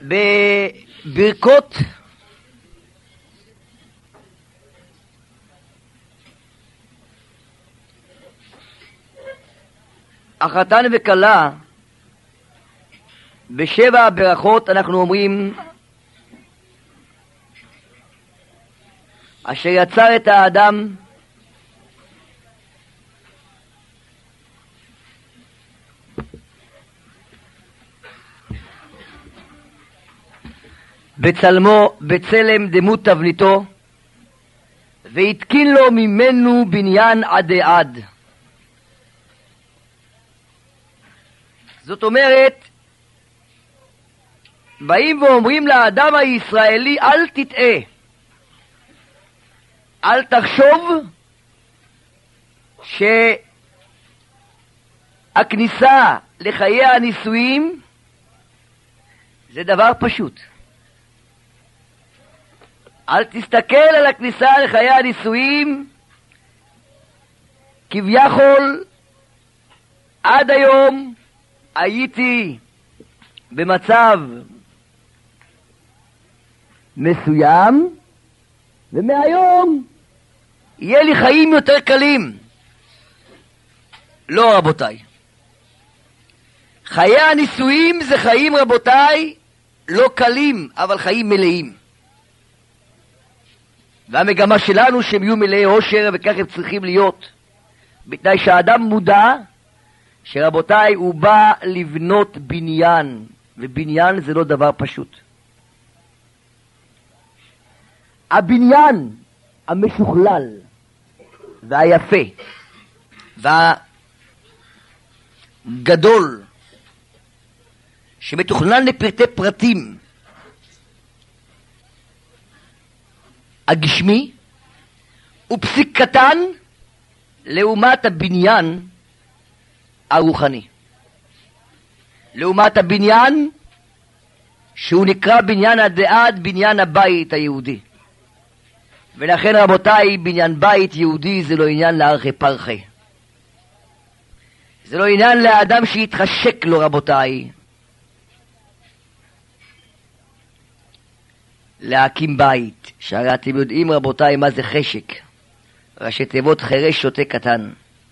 בברכות החתן וכלה, בשבע הברכות אנחנו אומרים אשר יצר את האדם בצלמו, בצלם דמות תבניתו, והתקין לו ממנו בניין עדי עד. זאת אומרת, באים ואומרים לאדם הישראלי, אל תטעה, אל תחשוב שהכניסה לחיי הנישואים זה דבר פשוט. אל תסתכל על הכניסה לחיי הנישואים כביכול עד היום הייתי במצב מסוים ומהיום יהיה לי חיים יותר קלים. לא, רבותיי, חיי הנישואים זה חיים, רבותיי, לא קלים, אבל חיים מלאים. והמגמה שלנו שהם יהיו מלאי עושר, וכך הם צריכים להיות, בתנאי שהאדם מודע שרבותיי הוא בא לבנות בניין, ובניין זה לא דבר פשוט. הבניין המשוכלל והיפה והגדול שמתוכנן לפרטי פרטים הגשמי הוא פסיק קטן לעומת הבניין הרוחני, לעומת הבניין שהוא נקרא בניין הדעת, בניין הבית היהודי. ולכן רבותיי, בניין בית יהודי זה לא עניין לארכי פרחי, זה לא עניין לאדם שיתחשק לו, רבותיי, להקים בית. שהרי אתם יודעים, רבותיי, מה זה חשק? ראשי תיבות חירש שוטה קטן.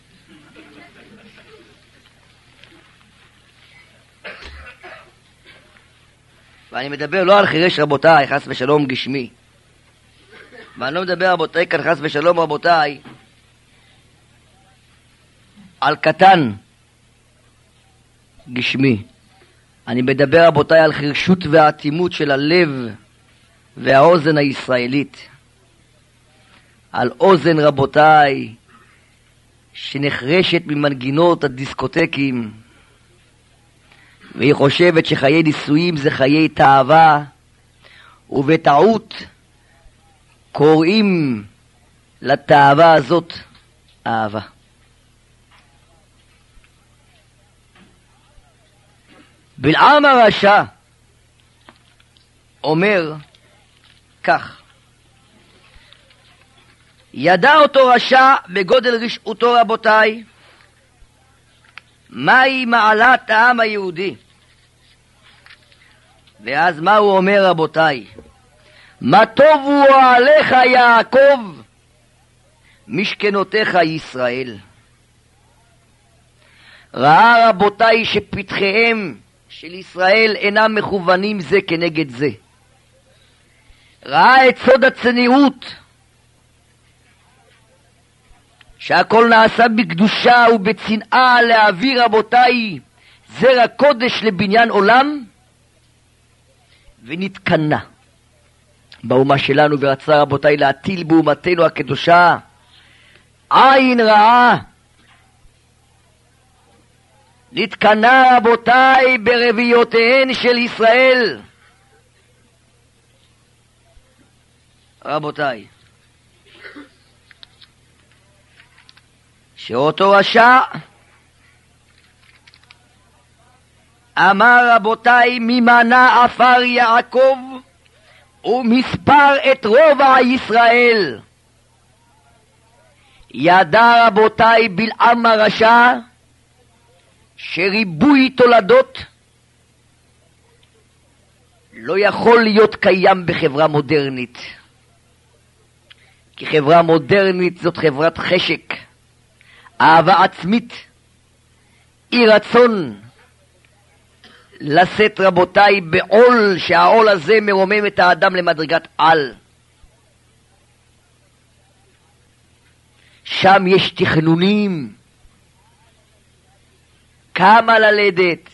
ואני מדבר לא על חירש, רבותיי, חס ושלום גשמי, ואני לא מדבר, רבותיי, כאן חס ושלום, רבותיי, על קטן גשמי. אני מדבר, רבותיי, על חרשות והעטימות של הלב והאוזן הישראלית, על אוזן, רבותיי, שנחרשת ממנגינות הדיסקוטקים, והיא חושבת שחיי נישואים זה חיי תאווה, ובטעות קוראים לתאווה הזאת אהבה. בלעם הרשע אומר כך: ידע אותו רשע בגודל רשעותו, רבותיי, מהי מעלת העם היהודי. ואז מה הוא אומר, רבותיי? מה טובו עליך יעקב, משכנותיך ישראל. ראה, רבותיי, שפתחיהם של ישראל אינם מכוונים זה כנגד זה. ראה את סוד הצניעות, שהכל נעשה בקדושה ובצנעה להעביר, רבותיי, זרע קודש לבניין עולם, ונתקנה באומה שלנו, ורצה, רבותיי, להטיל באומתנו הקדושה עין רעה. נתקנה, רבותיי, ברביותיהן של ישראל. רבותיי, שאותו רשע אמר, רבותיי, ממנה עפר יעקב ומספר את רובע ישראל. ידע, רבותיי, בלעם הרשע שריבוי תולדות לא יכול להיות קיים בחברה מודרנית. כי חברה מודרנית זאת חברת חשק, אהבה עצמית, אי רצון לשאת רבותיי בעול, שהעול הזה מרומם את האדם למדרגת על. שם יש תכנונים, כמה ללדת,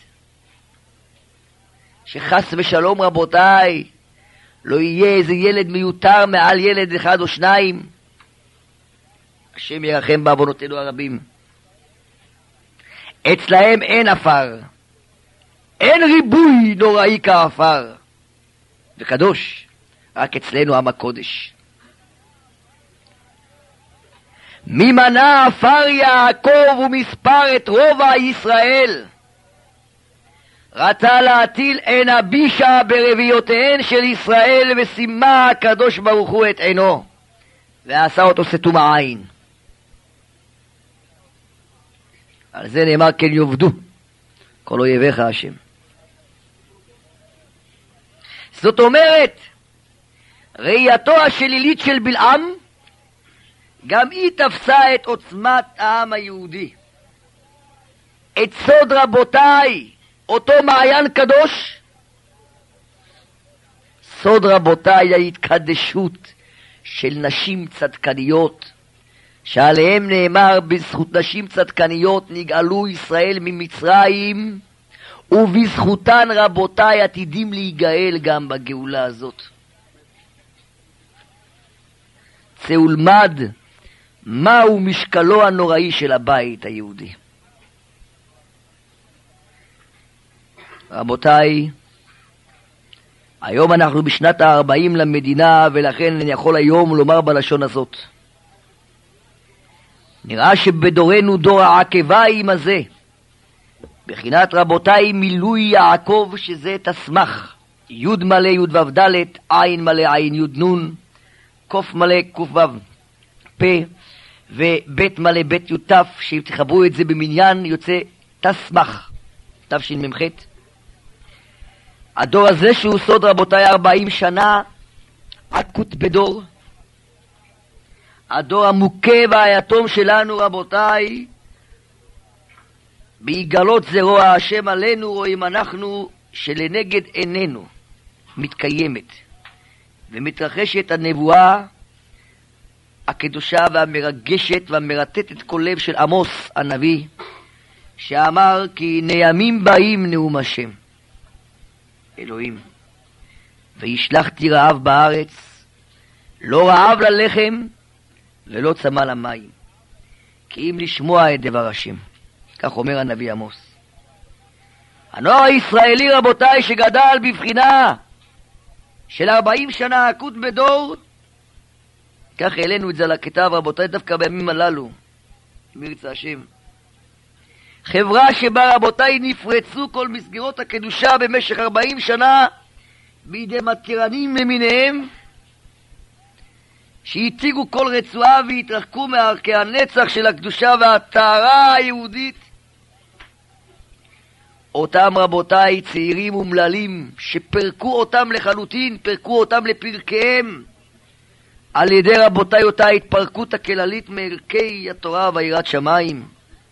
שחס ושלום רבותיי לא יהיה איזה ילד מיותר מעל ילד אחד או שניים. השם ירחם בעוונותינו הרבים. אצלהם אין עפר, אין ריבוי נוראי כעפר וקדוש, רק אצלנו עם הקודש. ממנה עפר יעקב ומספר את רובע ישראל, רצה להטיל עין הבישה ברביעותיהן של ישראל, ושימה הקדוש ברוך הוא את עינו ועשה אותו סתום העין. על זה נאמר כן יאבדו כל אויביך השם. זאת אומרת, ראייתו השלילית של בלעם גם היא תפסה את עוצמת העם היהודי. את סוד רבותיי, אותו מעיין קדוש, סוד רבותיי ההתקדשות של נשים צדקניות, שעליהם נאמר בזכות נשים צדקניות נגאלו ישראל ממצרים, ובזכותן רבותיי עתידים להיגאל גם בגאולה הזאת. צא ולמד מהו משקלו הנוראי של הבית היהודי. רבותיי, היום אנחנו בשנת ה-40 למדינה, ולכן אני יכול היום לומר בלשון הזאת. נראה שבדורנו דור העקביים הזה, בחינת רבותיי מילוי יעקב, שזה תסמך, י' מלא י' ו' ד', עין מלא עין י' נ', קוף מלא קוף ו' פ', ובית מלא בית י' ת', שתחברו את זה במניין יוצא תסמך, תשמ"ח. הדור הזה שהוא סוד רבותיי 40 שנה, עקות בדור. הדור המוכה והיתום שלנו רבותיי, בהיגלות זרוע השם עלינו, רואים אנחנו שלנגד עינינו מתקיימת ומתרחשת הנבואה הקדושה והמרגשת והמרטטת כל לב של עמוס הנביא, שאמר כי נעמים באים נאום השם אלוהים, וישלחתי רעב בארץ, לא רעב ללחם ולא צמא למים, כי אם לשמוע את דבר השם. כך אומר הנביא עמוס. הנוער הישראלי רבותיי שגדל בבחינה של 40 שנה עקות בדור, כך העלינו את זה על הכתב רבותיי דווקא בימים הללו, אם ירצה השם. חברה שבה רבותיי נפרצו כל מסגרות הקדושה במשך 40 שנה בידי מתירנים למיניהם, שהציגו כל רצועה והתרחקו מערכי הנצח של הקדושה והטהרה היהודית. אותם רבותיי צעירים ומללים שפרקו אותם לחלוטין, פרקו אותם לפרקיהם, על ידי רבותיי אותה התפרקות הכללית מערכי התורה ויראת שמיים.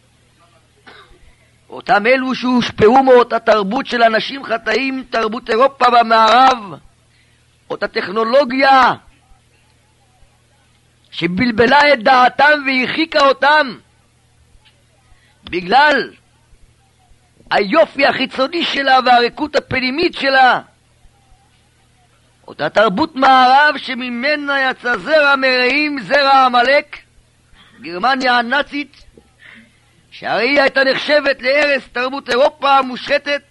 אותם אלו שהושפעו מאותה תרבות של אנשים חטאים, תרבות אירופה במערב, אותה טכנולוגיה שבלבלה את דעתם והרחיקה אותם בגלל היופי החיצוני שלה והריקות הפנימית שלה. אותה תרבות מערב שממנה יצא זרע מרעים, זרע עמלק, גרמניה הנאצית, שהרי היא הייתה נחשבת להרס תרבות אירופה המושחתת.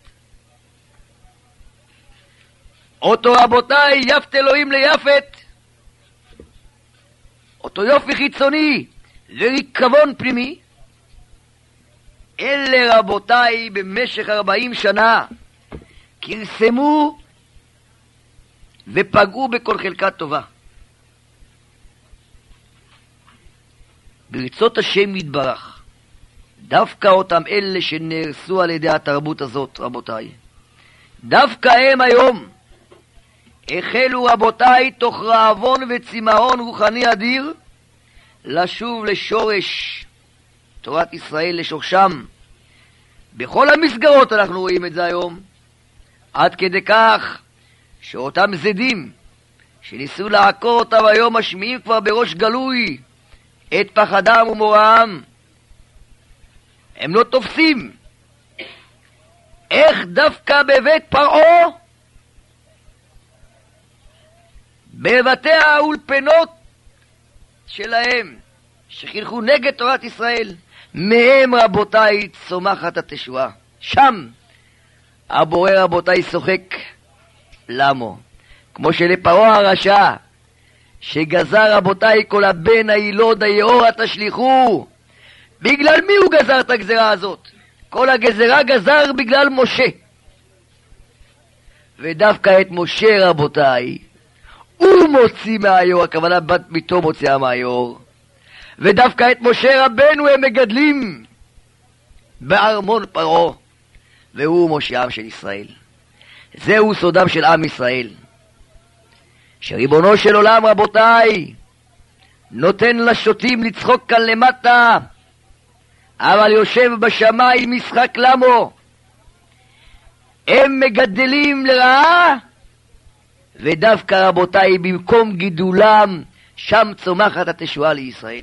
אותו רבותיי יפת אלוהים ליפת, אותו יופי חיצוני וריקבון פנימי, אלה רבותיי במשך 40 שנה כרסמו ופגעו בכל חלקה טובה. ברצות השם יתברך, דווקא אותם אלה שנהרסו על ידי התרבות הזאת רבותיי, דווקא הם היום החלו רבותיי תוך רעבון וצמאון רוחני אדיר לשוב לשורש תורת ישראל, לשורשם. בכל המסגרות אנחנו רואים את זה היום, עד כדי כך שאותם זדים שניסו לעקור אותם היום משמיעים כבר בראש גלוי את פחדם ומוראם. הם לא תופסים איך דווקא בבית פרעה, בבתי האולפנות שלהם שחינכו נגד תורת ישראל, מהם רבותיי צומחת התשועה. שם הבורא רבותיי שוחק. למה? כמו שלפרעה הרשע שגזר רבותיי כל הבן הילוד היאורה תשליכו, בגלל מי הוא גזר את הגזרה הזאת? כל הגזרה גזר בגלל משה, ודווקא את משה רבותיי הוא מוציא מהיור, הכוונה בת ביתו מוציאה מהיור, ודווקא את משה רבנו הם מגדלים בארמון פרעה, והוא מושיעם של ישראל. זהו סודם של עם ישראל, שריבונו של עולם רבותיי נותן לשוטים לצחוק כאן למטה, אבל יושב בשמיים משחק למו. הם מגדלים לרעה, ודווקא רבותיי במקום גידולם שם צומחת התשועה לישראל.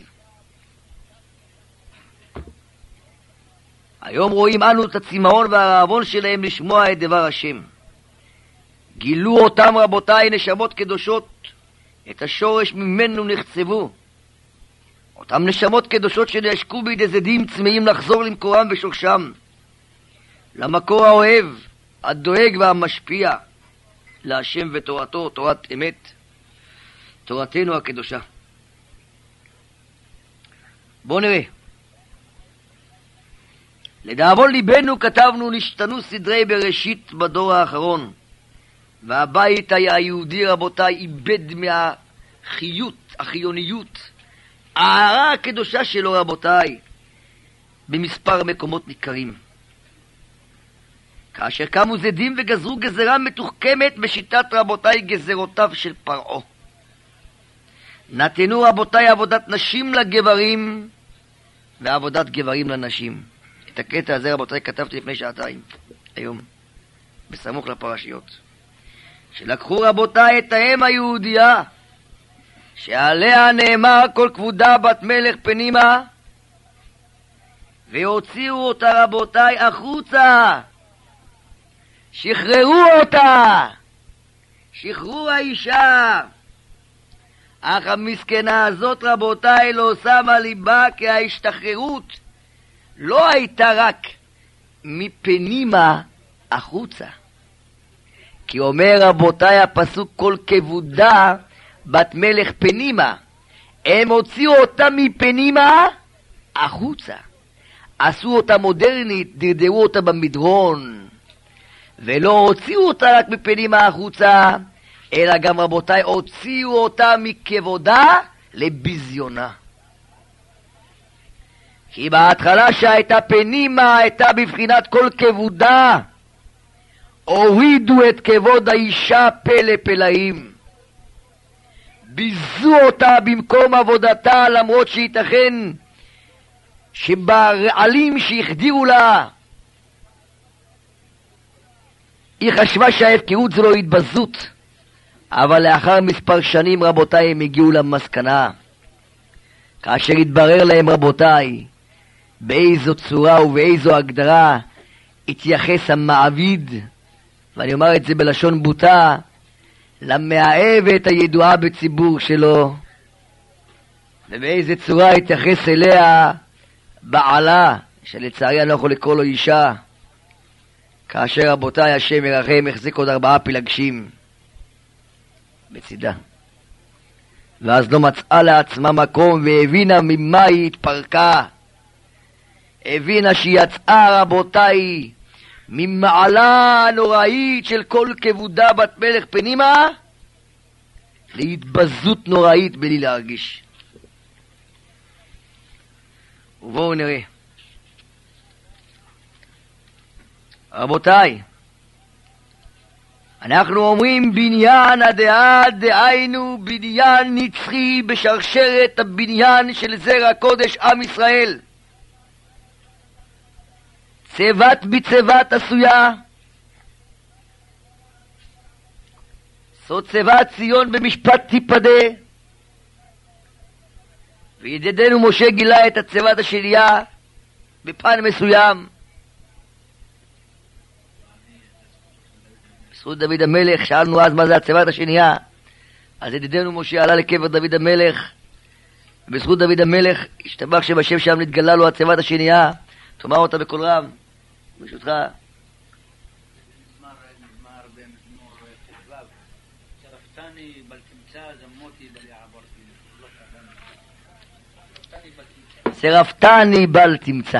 היום רואים אנו את הצמאון והרעבון שלהם לשמוע את דבר השם. גילו אותם רבותיי נשמות קדושות, את השורש ממנו נחצבו. אותם נשמות קדושות שנעשקו בידי זדים צמאים לחזור למקורם ושורשם, למקור האוהב, הדואג והמשפיע, להשם ותורתו, תורת אמת, תורתנו הקדושה. בואו נראה. לדאבון ליבנו כתבנו נשתנו סדרי בראשית בדור האחרון, והבית היהודי רבותיי איבד מהחיות, החיוניות, הערה הקדושה שלו רבותיי, במספר מקומות ניכרים. כאשר קמו זדים וגזרו גזרה מתוחכמת בשיטת רבותיי גזרותיו של פרעה. נתנו רבותיי עבודת נשים לגברים ועבודת גברים לנשים. את הקטע הזה רבותיי כתבתי לפני שעתיים, היום, בסמוך לפרשיות. שלקחו רבותיי את האם היהודייה, שעליה נאמר כל כבודה בת מלך פנימה, והוציאו אותה רבותיי החוצה, שחררו אותה, שחררו האישה. אך המסכנה הזאת רבותיי לא שמה ליבה, כי ההשתחררות לא הייתה רק מפנימה החוצה, כי אומר רבותיי הפסוק כל כבודה בת מלך פנימה, הם הוציאו אותה מפנימה החוצה, עשו אותה מודרנית, דרדרו אותה במדרון, ולא הוציאו אותה רק מפנימה החוצה, אלא גם רבותיי הוציאו אותה מכבודה לביזיונה. כי בהתחלה שהייתה פנימה הייתה בבחינת כל כבודה, הורידו את כבוד האישה פלא פלאים, ביזו אותה במקום עבודתה, למרות שייתכן שברעלים שהחדירו לה היא חשבה שההפקרות זו לא התבזות, אבל לאחר מספר שנים רבותיי הם הגיעו למסקנה, כאשר התברר להם רבותיי באיזו צורה ובאיזו הגדרה התייחס המעביד, ואני אומר את זה בלשון בוטה, למאהבת הידועה בציבור שלו, ובאיזה צורה התייחס אליה בעלה, שלצערי אני לא יכול לקרוא לו אישה, כאשר רבותיי השם ירחם החזיק עוד 4 פילגשים בצידה, ואז לא מצאה לעצמה מקום, והבינה ממה היא התפרקה, הבינה שהיא יצאה רבותיי ממעלה נוראית של כל כבודה בת מלך פנימה להתבזות נוראית בלי להרגיש. ובואו נראה רבותיי, אנחנו אומרים בניין הדעת, דהיינו בניין נצחי בשרשרת הבניין של זרע קודש עם ישראל. צבת בצבת עשויה, סוד צבת ציון במשפט תיפדה. וידידנו משה גילה את הצבת השנייה בפן מסוים. בזכות דוד המלך, שאלנו אז מה זה הצבת השנייה, אז ידידנו משה עלה לקבר דוד המלך, ובזכות דוד המלך השתבח שם השם, שם נתגלה לו הצבת השנייה. תאמר אותה בקול רב ברשותך. מזמר במזמור ט"ו, שרפתני בל תמצא זמותי בל יעברתי. שרפתני בל תמצא.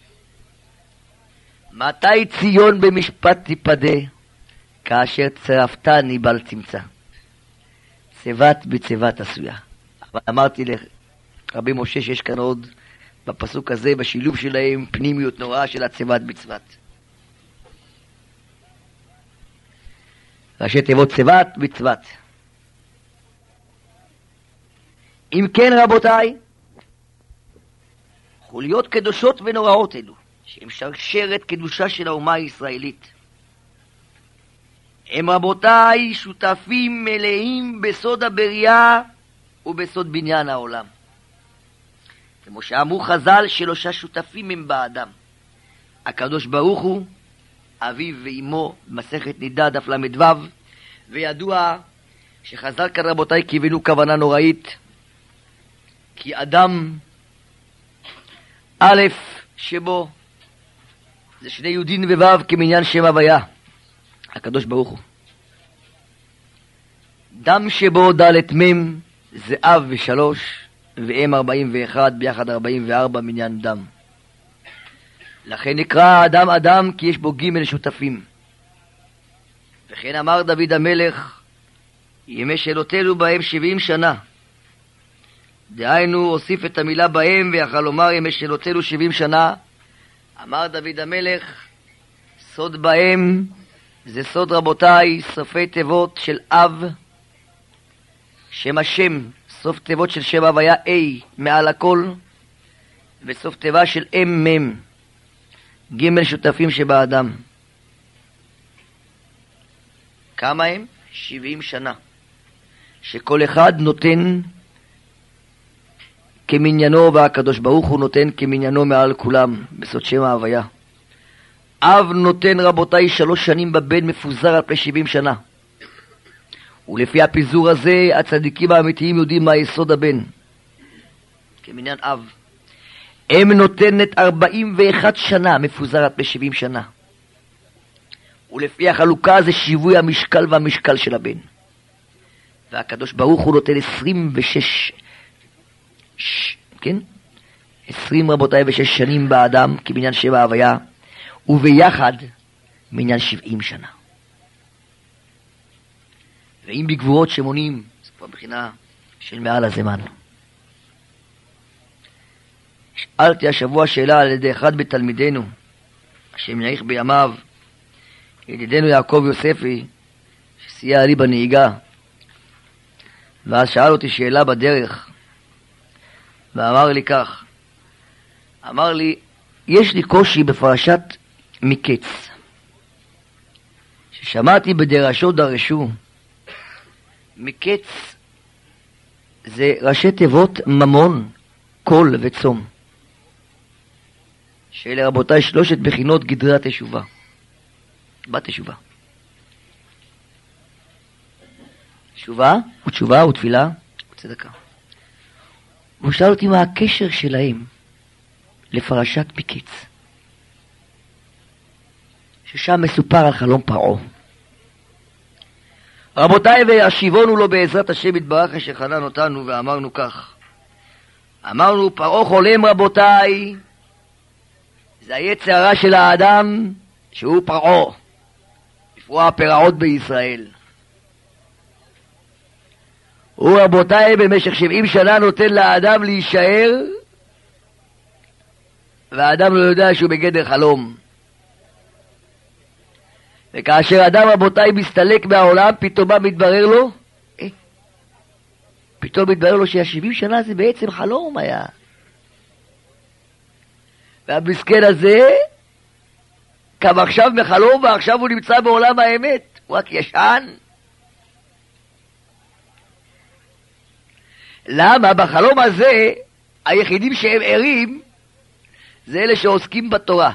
מתי ציון במשפט תיפדה? כאשר צרפתני בל תמצא. צבת בצבת עשויה. אבל אמרתי לרבי משה שיש כאן עוד בפסוק הזה, בשילוב שלהם, פנימיות נוראה של הצבת בצבת. ראשי תיבות צבת בצבת. אם כן רבותיי, חוליות קדושות ונוראות אלו, שהם שרשרת קדושה של האומה הישראלית, הם רבותיי שותפים מלאים בסוד הבריאה ובסוד בניין העולם. כמו שאמרו חז"ל, שלושה שותפים הם באדם: הקדוש ברוך הוא, אביו ואמו, מסכת נידה דף למדו. וידוע שחז"ל כאן רבותיי כיוונו כוונה נוראית, כי אדם א' שבו זה שני יהודין וו' כמניין שם הוויה, הקדוש ברוך הוא. דם שבו ד' מ' זה אב ושלוש, ואם 41, ביחד 44 מניין דם. לכן נקרא אדם אדם, כי יש בו ג' שותפים. וכן אמר דוד המלך, ימי שלותנו בהם 70 שנה. דהיינו הוסיף את המילה בהם, ויכל לומר ימי שלותנו 70 שנה. אמר דוד המלך, סוד בהם זה סוד רבותיי, סופי תיבות של אב, שם השם, סוף תיבות של שם הוויה A מעל הכל, וסוף תיבה של M ג' שותפים שבאדם. כמה הם? 70 שנה, שכל אחד נותן כמניינו, והקדוש ברוך הוא נותן כמניינו מעל כולם, בסוד שם ההוויה. אב נותן רבותיי 3 שנים בבן, מפוזר על פני 70 שנה. ולפי הפיזור הזה הצדיקים האמיתיים יודעים מה יסוד הבן כמניין אב. אם נותנת 41 שנה, מפוזר על פני 70 שנה. ולפי החלוקה זה שיווי המשקל והמשקל של הבן. והקדוש ברוך הוא נותן 26, כן? 20 רבותיי ו6 שנים באדם כמניין שבע ההוויה, וביחד מניין 70 שנה. ואם בגבורות שמונים, זה כבר בחינה של מעל הזמן. שאלתי השבוע שאלה על ידי אחד בתלמידנו, השם יאריך בימיו, ידידנו יעקב יוספי, שסייע לי בנהיגה. ואז שאל אותי שאלה בדרך, ואמר לי כך, אמר לי, יש לי קושי בפרשת מקץ, ששמעתי בדרשו דרשו, מקץ זה ראשי תיבות ממון, קול וצום, שאלה רבותיי 3 בחינות גדרי התשובה, בת תשובה. תשובה ותפילה וצדקה. הוא שאל אותי מה הקשר שלהם לפרשת מקץ, ששם מסופר על חלום פרעה. רבותיי, והשיבונו לו בעזרת השם יתברך אשר חנן אותנו, ואמרנו כך, אמרנו פרעה חולם רבותיי, זה היצר הרע של האדם שהוא פרעה, לפרוע הפרעות בישראל. הוא רבותיי במשך 70 שנה נותן לאדם להישאר, והאדם לא יודע שהוא בגדר חלום. וכאשר אדם רבותיי מסתלק מהעולם, פתאום מתברר לו, פתאום מתברר לו שה70 שנה זה בעצם חלום היה. והמסכן הזה קם עכשיו מחלום, ועכשיו הוא נמצא בעולם האמת, הוא רק ישן. למה? בחלום הזה היחידים שהם ערים זה אלה שעוסקים בתורה.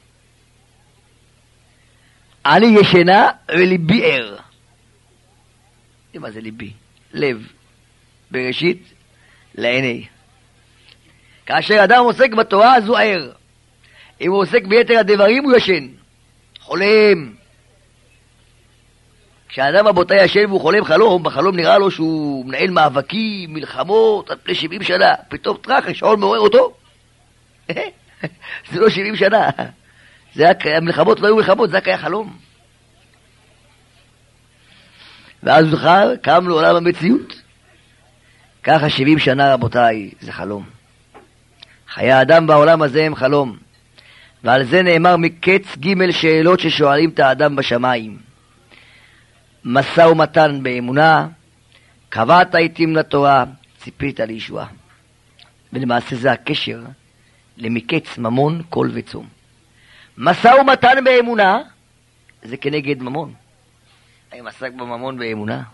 אני ישנה וליבי ער. מה זה ליבי? לב. בראשית לעיני. כאשר אדם עוסק בתורה אז הוא ער. אם הוא עוסק ביתר הדברים הוא ישן. חולם. כשאדם רבותיי ישן והוא חולם חלום, בחלום נראה לו שהוא מנהל מאבקים, מלחמות, על פני 70 שנה. פתאום טרח, השעון מעורר אותו. זה לא 70 שנה. המלחמות לא היו מלחמות, זה רק היה חלום. ואז הוא זכר, קם לעולם המציאות. ככה 70 שנה רבותיי, זה חלום. חיי האדם בעולם הזה הם חלום. ועל זה נאמר מקץ ג' שאלות ששואלים את האדם בשמיים. משא ומתן באמונה, קבעת עיתים לתורה, ציפית לישועה. ולמעשה זה הקשר למקץ ממון, קול וצום. משא ומתן באמונה זה כנגד ממון. האם עסק בממון באמונה?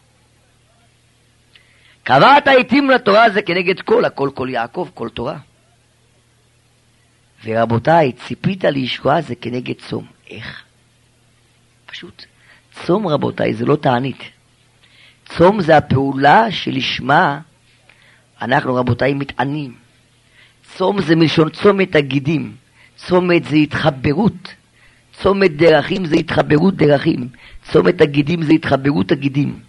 קבעת עיתים לתורה זה כנגד קול, הכל קול יעקב, קול תורה. ורבותיי, ציפית לישועה זה כנגד צום. איך? פשוט. צום רבותיי זה לא תענית. צום זה הפעולה שלשמה אנחנו רבותיי מתענים. צום זה מלשון צומת הגידים. צומת זה התחברות. צומת דרכים זה התחברות דרכים. צומת הגידים זה התחברות הגידים.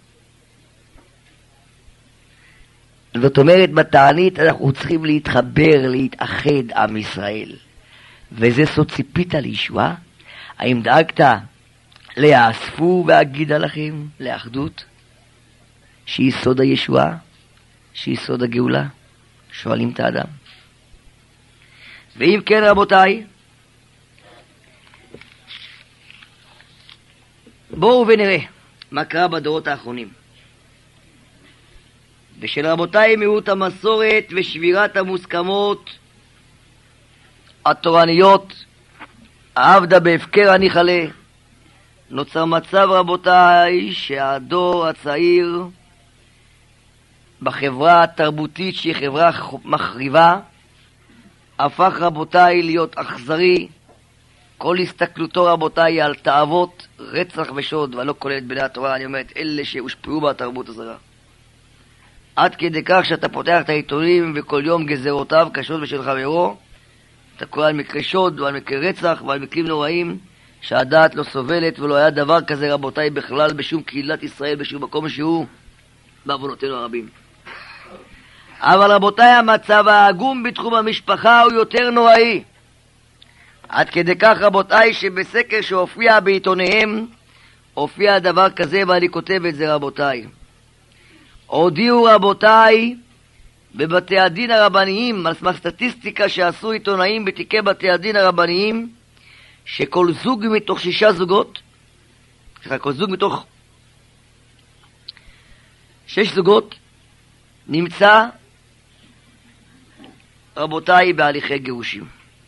זאת אומרת, בתענית אנחנו צריכים להתחבר, להתאחד עם ישראל. וזה סוד ציפית לישועה. האם דאגת להאספו ואגידה לכם לאחדות? שהיא סוד הישועה? שהיא סוד הגאולה? שואלים את האדם. ואם כן רבותיי, בואו ונראה מה קרה בדורות האחרונים. ושל רבותיי מיעוט המסורת ושבירת המוסכמות התורניות, העבדה בהפקר הניחלה, נוצר מצב רבותיי שהדור הצעיר בחברה התרבותית שהיא חברה מחריבה הפך רבותיי להיות אכזרי. כל הסתכלותו רבותיי על תאוות, רצח ושוד, ולא כולל את בני התורה, אני אומרת אלה שהושפעו בתרבות הזרה. עד כדי כך שאתה פותח את העיתונים וכל יום גזרותיו קשות בשל חברו, אתה קורא על מקרה שוד ועל מקרה רצח ועל מקרים נוראים שהדעת לא סובלת, ולא היה דבר כזה רבותיי בכלל בשום קהילת ישראל, בשום מקום שהוא, בעוונותינו הרבים. אבל רבותיי, המצב העגום בתחום המשפחה הוא יותר נוראי. עד כדי כך רבותיי שבסקר שהופיע בעיתוניהם הופיע דבר כזה, ואני כותב את זה רבותיי. הודיעו רבותיי בבתי הדין הרבניים, על סמך סטטיסטיקה שעשו עיתונאים בתיקי בתי הדין הרבניים, שכל זוג מתוך 6 זוגות, כל זוג מתוך 6 זוגות נמצא רבותיי בהליכי גירושים.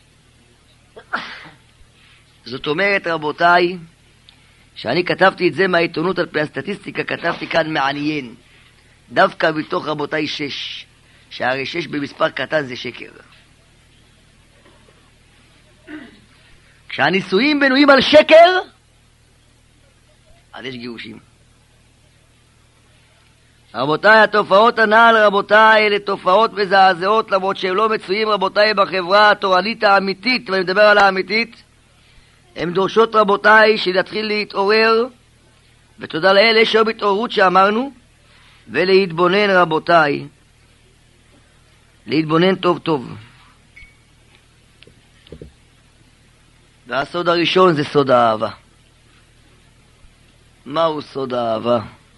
זאת אומרת רבותיי, שאני כתבתי את זה מהעיתונות על פי הסטטיסטיקה, כתבתי כאן מעניין, דווקא בתוך רבותיי 6, שהרי 6 במספר קטן זה שקר. כשהנישואים בנויים על שקר, אז יש גירושים. רבותיי, התופעות הנ"ל רבותיי אלה תופעות מזעזעות, למרות שהם לא מצויים רבותיי בחברה התורנית האמיתית, ואני מדבר על האמיתית. הם דורשות רבותיי שנתחיל להתעורר, ותודה לאל יש היום התעוררות שאמרנו, ולהתבונן רבותיי, להתבונן טוב טוב. והסוד הראשון זה סוד האהבה. מהו סוד האהבה?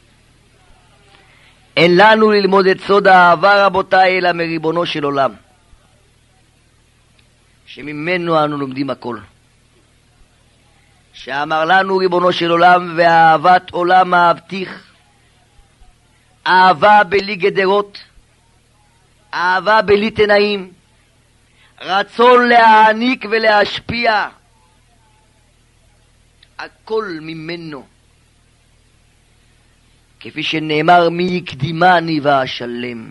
אין לנו ללמוד את סוד האהבה רבותיי אלא מריבונו של עולם, שממנו אנו לומדים הכל. שאמר לנו ריבונו של עולם, ואהבת עולם אהבתיך, אהבה בלי גדרות, אהבה בלי תנאים, רצון להעניק ולהשפיע, הכל ממנו. כפי שנאמר, מי יקדימני ואשלם.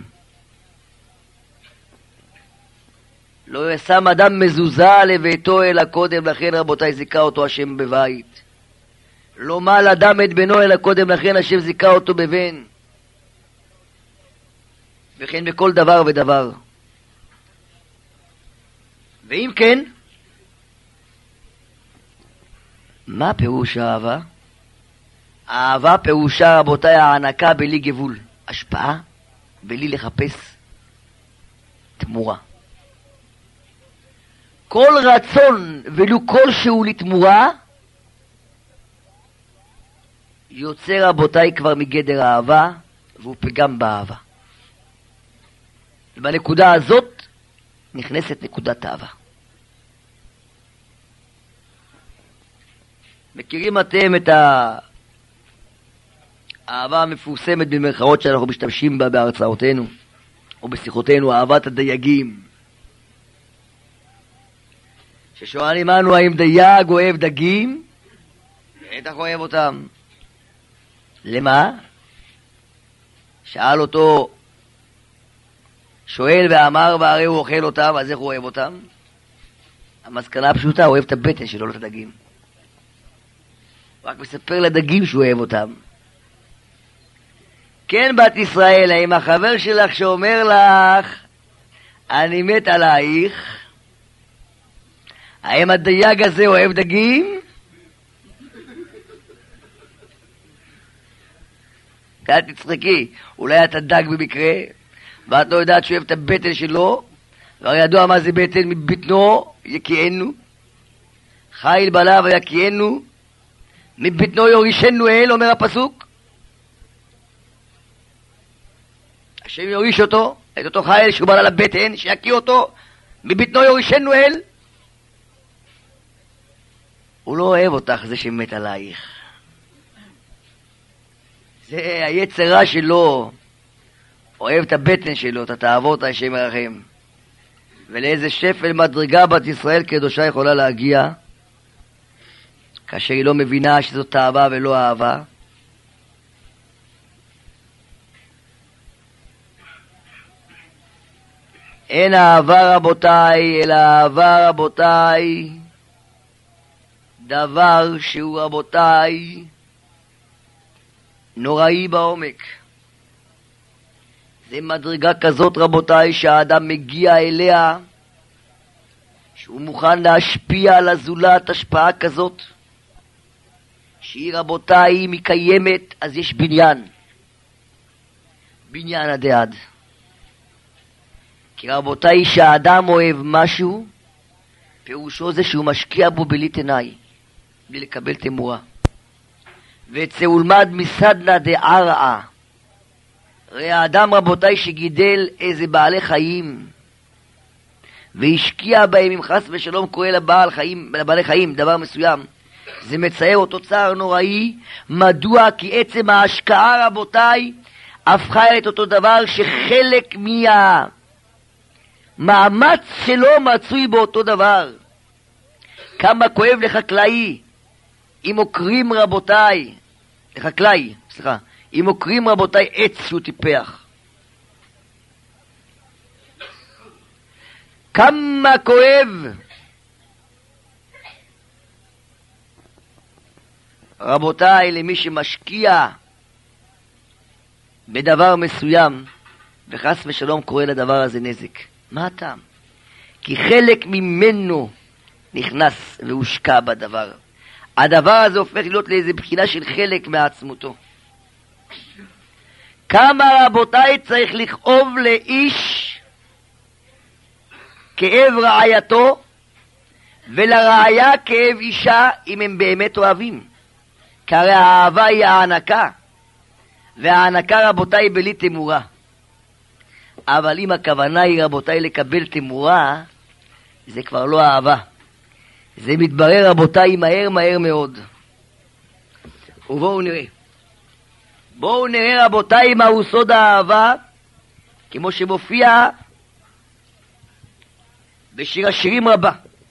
לא ישם אדם מזוזה לביתו אלא קודם לכן, רבותיי, זיכה אותו השם בבית. לא מל אדם את בנו אלא קודם לכן השם זיכה אותו בבן. וכן בכל דבר ודבר. ואם כן, מה פירוש האהבה? האהבה פירושה, רבותיי, הענקה בלי גבול, השפעה בלי לחפש תמורה. כל רצון ולו כלשהו לתמורה יוצא, רבותיי, כבר מגדר האהבה, והוא פגם באהבה. ובנקודה הזאת נכנסת נקודת האהבה. מכירים אתם את האהבה המפורסמת במרכאות שאנחנו משתמשים בה בהרצאותינו או בשיחותינו, אהבת הדייגים, ששואלים לנו האם דייג אוהב דגים? בטח אוהב אותם. למה? שאל אותו שואל ואמר, והרי הוא אוכל אותם, אז איך הוא אוהב אותם? המסקנה הפשוטה, הוא אוהב את הבטן שלו, לא את הדגים. רק מספר לדגים שהוא אוהב אותם. כן, בת ישראל, האם החבר שלך שאומר לך אני מת עלייך, האם הדייג הזה אוהב דגים? אל תצחקי, אולי אתה דג במקרה ואת לא יודעת שהוא אוהב את הבטן שלו, והרי ידוע מה זה בטן, מבטנו יקיענו, חיל בלב יקיענו, מבטנו יורישנו אל, אומר הפסוק. השם יוריש אותו, את אותו חיל שהוא בא על הבטן, שיקיא אותו, מבטנו יורישנו אל. הוא לא אוהב אותך, זה שמת עלייך. זה היצרה שלו, אוהב את הבטן שלו, את התאוות, השם ירחם. ולאיזה שפל מדרגה בת ישראל קדושה יכולה להגיע, כאשר היא לא מבינה שזאת תאווה ולא אהבה. אין אהבה, רבותיי, אלא אהבה, רבותיי, דבר שהוא, רבותיי, נוראי בעומק. זה מדרגה כזאת, רבותיי, שהאדם מגיע אליה, שהוא מוכן להשפיע על הזולת השפעה כזאת, שהיא, רבותיי, אם היא קיימת, אז יש בניין עד עד. כי רבותיי, שהאדם אוהב משהו, פירושו זה שהוא משקיע בו בלי תנאי, בלי לקבל תמורה. וזה הולמד מסדנה דערעה. הרי האדם, רבותיי, שגידל איזה בעלי חיים והשקיע בהם, אם חס ושלום קורה לבעלי חיים דבר מסוים, זה מצער אותו צער נוראי. מדוע? כי עצם ההשקעה, רבותיי, הפכה את אותו דבר שחלק מהמאמץ שלו מצוי באותו דבר. כמה כואב לחקלאי אם עוקרים, רבותיי, אם עוקרים, רבותיי, עץ שהוא טיפח. כמה כואב רבותיי למי שמשקיע בדבר מסוים וחס ושלום קורה לדבר הזה נזק. מה הטעם? כי חלק ממנו נכנס והושקע בדבר. הדבר הזה הופך להיות לאיזה בחינה של חלק מעצמותו. כמה, רבותיי, צריך לכאוב לאיש כאב רעייתו, ולרעיה כאב אישה, אם הם באמת אוהבים. כי הרי האהבה היא הענקה, והענקה, רבותיי, בלי תמורה. אבל אם הכוונה היא, רבותיי, לקבל תמורה, זה כבר לא אהבה. זה מתברר, רבותיי, מהר מהר מאוד. ובואו נראה. בואו נראה, רבותיי, מהו סוד האהבה, כמו שמופיע בשיר השירים רבה.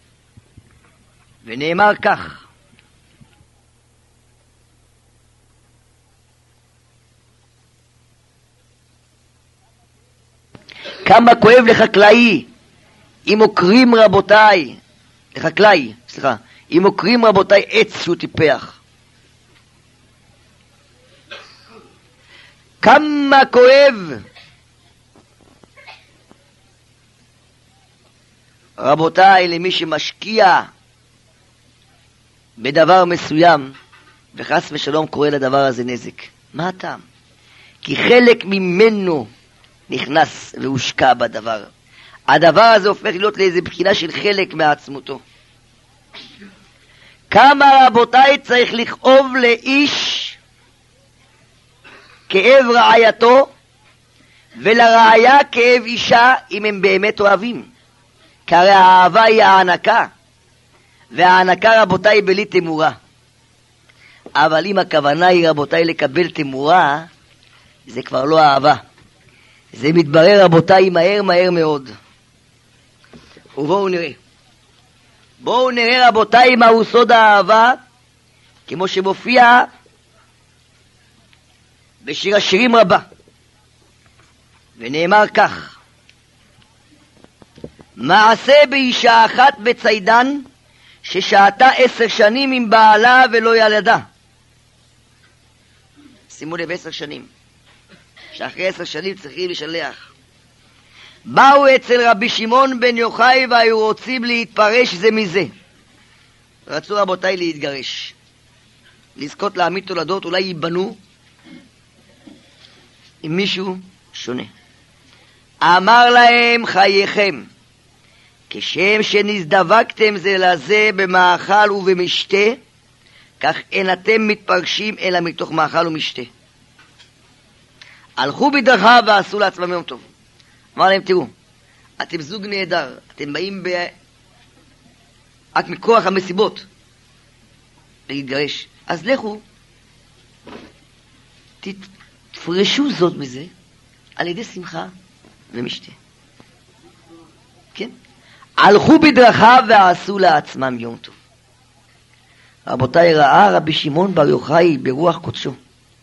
ונאמר כך: כמה כואב לחקלאי אם עוקרים, רבותיי, לחקלאי, סליחה, אם עוקרים, רבותיי, עץ שהוא טיפח. כמה כואב, רבותיי, למי שמשקיע בדבר מסוים וחס ושלום קורא לדבר הזה נזק. מה הטעם? כי חלק ממנו נכנס והושקע בדבר. הדבר הזה הופך להיות לאיזו בחינה של חלק מעצמותו. כמה, רבותיי, צריך לכאוב לאיש כאב רעייתו, ולרעיה כאב אישה, אם הם באמת אוהבים. כי הרי האהבה היא הענקה, והענקה, רבותיי, בלי תמורה. אבל אם הכוונה היא, רבותיי, לקבל תמורה, זה כבר לא אהבה. זה מתברר, רבותיי, מהר מהר מאוד. ובואו נראה. בואו נראה, רבותיי, מהו סוד האהבה, כמו שמופיע בשיר השירים רבה. ונאמר כך: מעשה באישה אחת בצידן, ששהתה 10 שנים עם בעלה ולא ילדה. שימו לב, 10 שנים. שאחרי 10 שנים צריכים לשלח. באו אצל רבי שמעון בן יוחאי והיו רוצים להתפרש זה מזה. רצו, רבותיי, להתגרש, לזכות להעמיד תולדות, אולי ייבנו עם מישהו שונה. אמר להם: חייכם, כשם שנזדבקתם זה לזה במאכל ובמשתה, כך אין אתם מתפרשים אלא מתוך מאכל ומשתה. הלכו בדרכיו ועשו לעצמם יום טוב. אמר להם: תראו, אתם זוג נהדר, אתם באים רק מכוח המסיבות להתגרש, אז לכו תפרשו זאת מזה על ידי שמחה ומשתה. כן? הלכו בדרכיו ועשו לעצמם יום טוב. רבותיי, ראה רבי שמעון בר יוחאי ברוח קודשו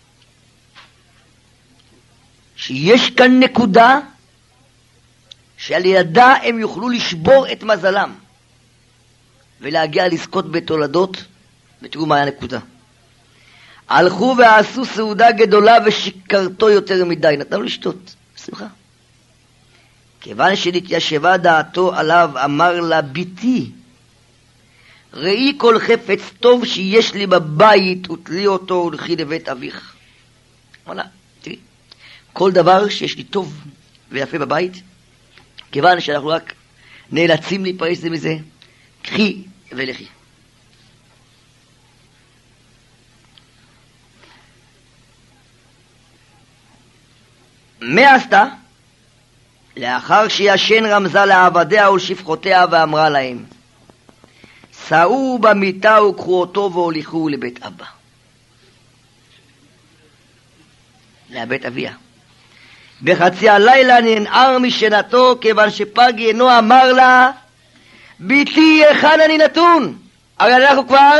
שיש כאן נקודה שעל ידה הם יוכלו לשבור את מזלם ולהגיע לזכות בתולדות. ותראו מה היה הנקודה. הלכו ועשו סעודה גדולה ושיקרתו יותר מדי, נתנו לשתות, שמחה. כיוון שנתיישבה דעתו עליו, אמר לה: ביתי, ראי כל חפץ טוב שיש לי בבית ותלי אותו ולכי לבית אביך. וואלה, תראי, כל דבר שיש לי טוב ויפה בבית, כיוון שאנחנו רק נאלצים להיפרש זה מזה, קחי ולכי. מה עשתה? לאחר שישן רמזה לעבדיה ולשפחותיה ואמרה להם: סעו במיטה וקחו אותו והוליכו לבית אבא, לבית אביה. בחצי הלילה ננער משנתו, כיוון שפג עינו. אמר לה: ביתי, היכן אני נתון? הרי אנחנו כבר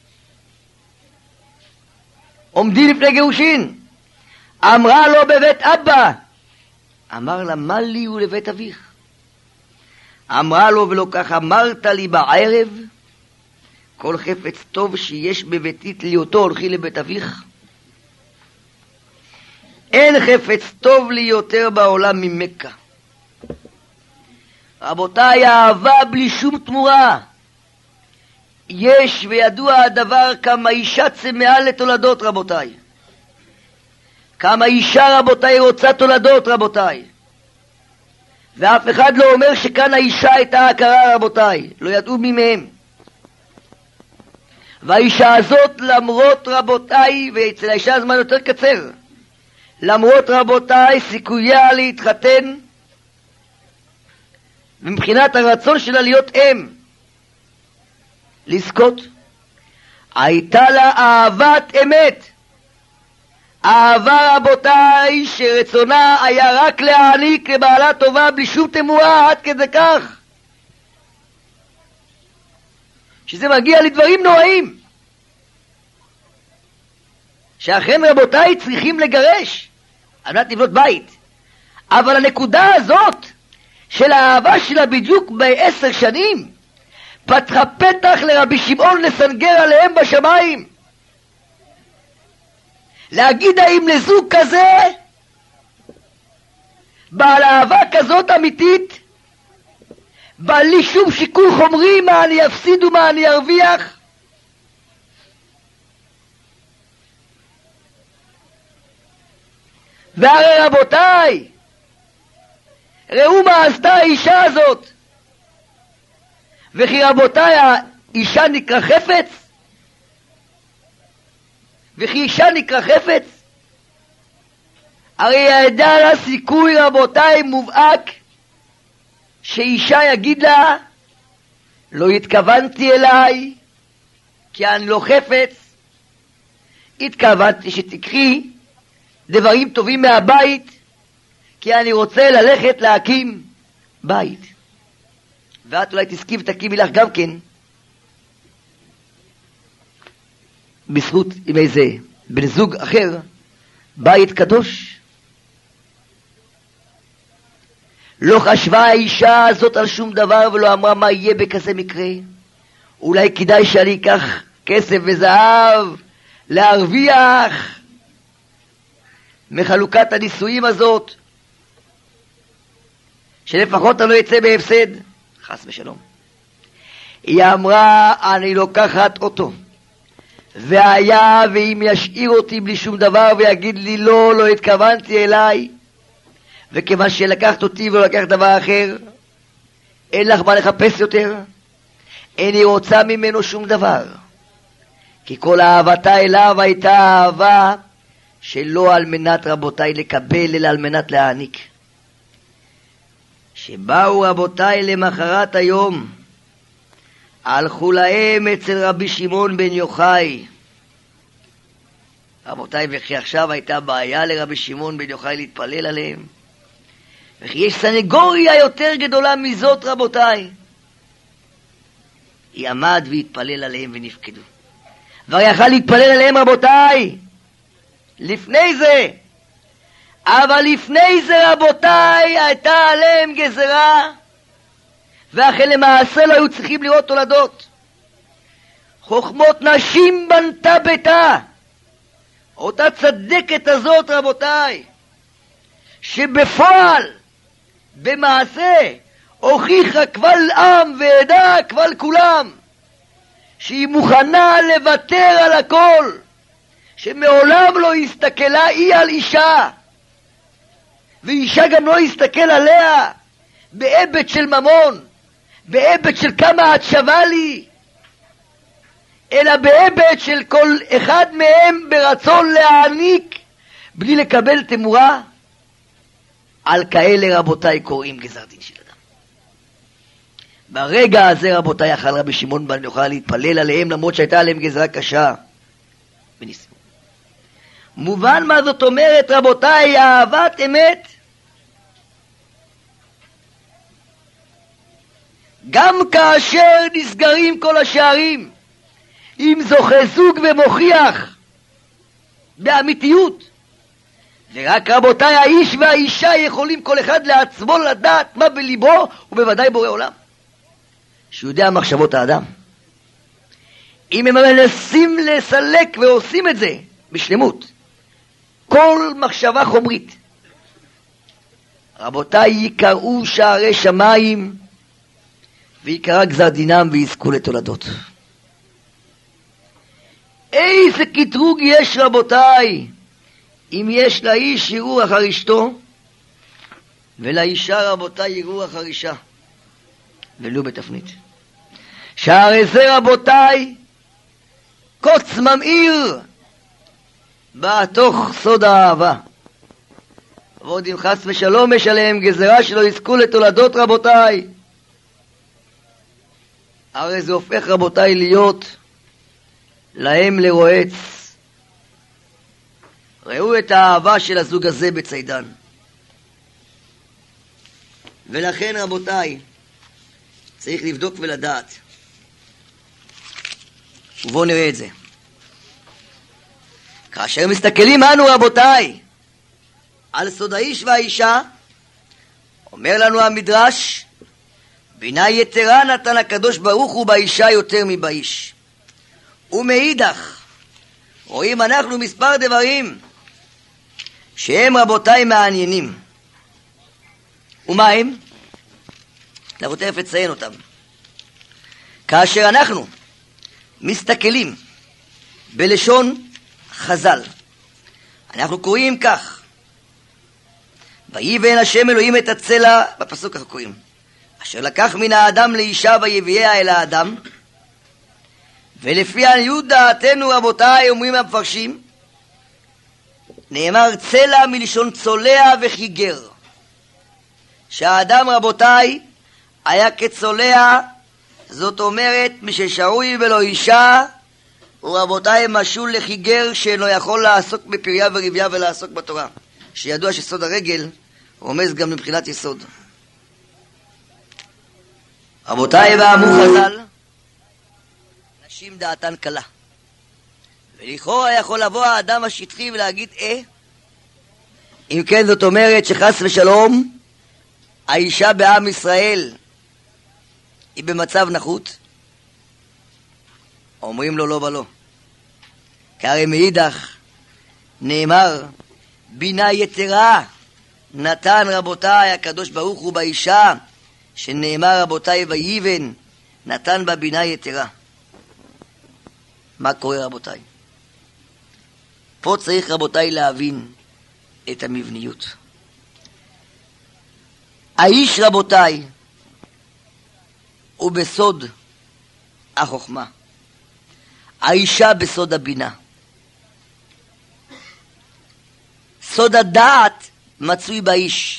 עומדים לפני גירושין. אמרה לו: בבית אבא. אמר לה: מה לי ולבית אביך? אמרה לו: ולא כך אמרת לי בערב, כל חפץ טוב שיש בביתי תלי אותו הולכי לבית אביך? אין חפץ טוב לי יותר בעולם ממכה. רבותיי, אהבה בלי שום תמורה. יש וידוע הדבר כמה אישה צמאה לתולדות, רבותיי. כמה אישה, רבותיי, רוצה תולדות, רבותיי. ואף אחד לא אומר שכאן האישה הייתה הכרה, רבותיי. לא ידעו מי מהם. והאישה הזאת, למרות, רבותיי, ואצל האישה הזמן יותר קצר, למרות, רבותיי, סיכויה להתחתן, ומבחינת הרצון שלה להיות אם, לזכות. הייתה לה אהבת אמת. אהבה, רבותיי, שרצונה היה רק להעניק לבעלה טובה בלי שום תמורה, עד כדי כך שזה מגיע לדברים נוראים, שאכן רבותיי צריכים לגרש על מנת לבנות בית. אבל הנקודה הזאת של האהבה שלה בדיוק ב10 שנים פתחה פתח לרבי שמעון לסנגר עליהם בשמיים, להגיד האם לזוג כזה בעל אהבה כזאת אמיתית, בלי שום שיקול חומרי מה אני אפסיד ומה אני ארוויח, והרי רבותיי, ראו מה עשתה האישה הזאת. וכי רבותיי, האישה נקרא חפץ? וכי אישה נקרא חפץ? הרי ידע לה סיכוי, רבותיי, מובהק שאישה יגיד לה, לא התכוונתי אליי כי אני לא חפץ, התכוונתי שתקחי דברים טובים מהבית כי אני רוצה ללכת להקים בית. ואת אולי תסכי ותקימי לך גם כן בזכות עם איזה בן זוג אחר בית קדוש. לא חשבה האישה הזאת על שום דבר ולא אמרה מה יהיה בכזה מקרה, אולי כדאי שאני אקח כסף וזהב להרוויח מחלוקת הנישואים הזאת, שלפחות אני לא יצא בהפסד, חס ושלום. היא אמרה, אני לוקחת אותו, והיה ואם ישאיר אותי בלי שום דבר ויגיד לי לא התכוונתי אליי, וכיוון שלקחת אותי ולא לקחת דבר אחר, אין לך מה לחפש יותר, איני רוצה ממנו שום דבר, כי כל אהבתה אליו הייתה אהבה שלא על מנת רבותיי לקבל, אלא על מנת להעניק. שבאו רבותיי למחרת היום, הלכו להם אצל רבי שמעון בן יוחאי. רבותיי, וכי עכשיו הייתה בעיה לרבי שמעון בן יוחאי להתפלל עליהם? וכי יש סנגוריה יותר גדולה מזאת, רבותיי? היא עמד והתפלל עליהם ונפקדו. כבר יכל להתפלל עליהם, רבותיי, לפני זה. אבל לפני זה, רבותיי, הייתה עליהם גזרה, ואחרי למעשה לא היו צריכים לראות תולדות. חוכמות נשים בנתה ביתה. אותה צדקת הזאת, רבותיי, שבפועל, במעשה, הוכיחה קבל עם ועדה, קבל כולם, שהיא מוכנה לוותר על הכל, שמעולם לא הסתכלה היא על אישה, ואישה גם לא הסתכל עליה בהיבט של ממון, בהיבט של כמה את שווה לי, אלא בהיבט של כל אחד מהם ברצון להעניק בלי לקבל תמורה. על כאלה, רבותיי, קוראים גזר דין של אדם. ברגע הזה, רבותיי, יכל רבי שמעון בן יוחאי להתפלל עליהם, למרות שהייתה עליהם גזרה קשה וניסו. מובן מה זאת אומרת, רבותיי, אהבת אמת? גם כאשר נסגרים כל השערים, אם זוכה זוג ומוכיח באמיתיות, ורק רבותיי, האיש והאישה יכולים כל אחד לעצמו לדעת מה בליבו, ובוודאי בורא עולם שיודע מחשבות האדם. אם הם מנסים לסלק ועושים את זה בשלמות, כל מחשבה חומרית, רבותיי, יקראו שערי שמיים ויקרא גזר דינם ויזכו לתולדות. איזה קטרוג יש, רבותיי, אם יש לאיש יראו אחר אשתו, ולאישה, רבותיי, יראו אחר אישה, ולו בתפנית. שהרי זה, רבותיי, קוץ ממאיר בתוך סוד האהבה. ועוד אם חס ושלום יש עליהם גזרה שלא יזכו לתולדות, רבותיי, הרי זה הופך רבותיי להיות להם לרועץ. ראו את האהבה של הזוג הזה בצידן. ולכן רבותיי צריך לבדוק ולדעת. ובואו נראה את זה. כאשר מסתכלים אנו רבותיי על סוד האיש והאישה, אומר לנו המדרש, בינה יתרה נתן הקדוש ברוך הוא באישה יותר מבאיש. ומאידך רואים אנחנו מספר דברים שהם רבותיי מעניינים. ומה הם? אנחנו תכף לציין אותם. כאשר אנחנו מסתכלים בלשון חז"ל, אנחנו קוראים כך: ויבן השם אלוהים את הצלע, בפסוק אנחנו קוראים, אשר לקח מן האדם לאישה ויביאה אל האדם. ולפי עניות דעתנו רבותיי אומרים המפרשים, נאמר צלע מלשון צולע וחיגר, שהאדם רבותיי היה כצולע, זאת אומרת מששרוי ולא אישה הוא רבותיי משול לחיגר שאינו יכול לעסוק בפריה ורביה ולעסוק בתורה, שידוע שסוד הרגל רומז גם מבחינת יסוד. רבותיי, ואמרו חז"ל, נשים דעתן קלה. ולכאורה יכול לבוא האדם השטחי ולהגיד אם כן, זאת אומרת שחס ושלום האישה בעם ישראל היא במצב נחות. אומרים לו לא ולא, כי הרי מאידך נאמר בינה יתרה נתן רבותיי הקדוש ברוך הוא באישה, שנאמר רבותיי ויבן נתן בה בינה יתרה. מה קורה רבותיי? פה צריך רבותיי להבין את המבניות. האיש רבותיי הוא בסוד החוכמה, האישה בסוד הבינה. סוד הדעת מצוי באיש.